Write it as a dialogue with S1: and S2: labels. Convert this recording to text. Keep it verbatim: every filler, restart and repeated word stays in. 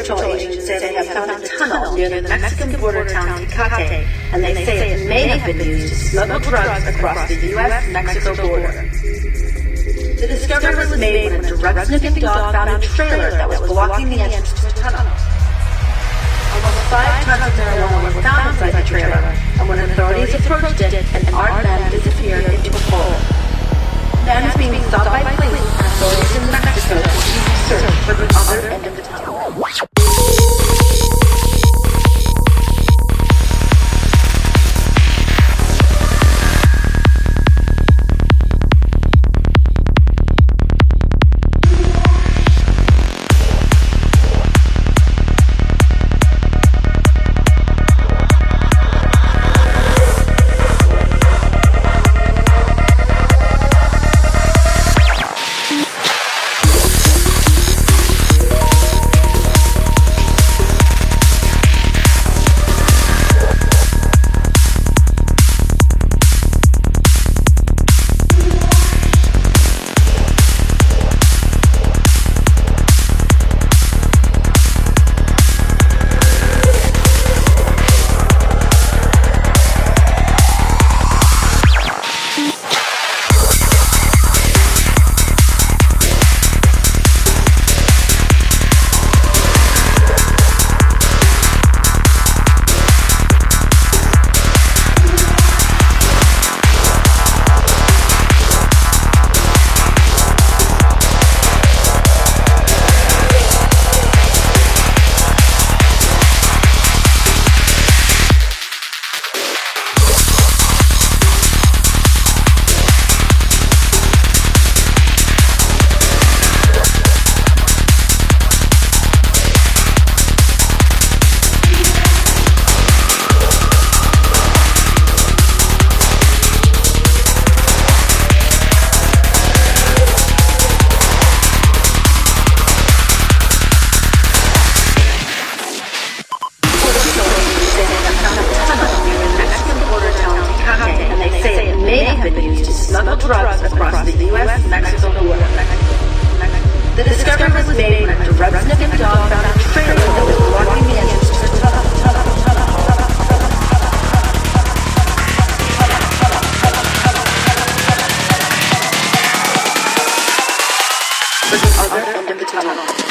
S1: Patrol agents say they have found a tunnel near the Mexican border town Tecate, and they say it may have been used to smuggle drugs across the U S Mexico border. The discovery was made when a drug-sniffing dog found a trailer that was blocking the entrance to the tunnel. Almost five tons of marijuana were found inside the trailer, and when authorities approached it, an armed man disappeared into a hole. The man is being sought by police and authorities in Mexico to search for the other end of the tunnel. Drugs across the U S Mexico border. The discovery was made when a drug-sniffing dog found a trailer that was blocking the entrance to the tunnel. Was the other end of the tunnel.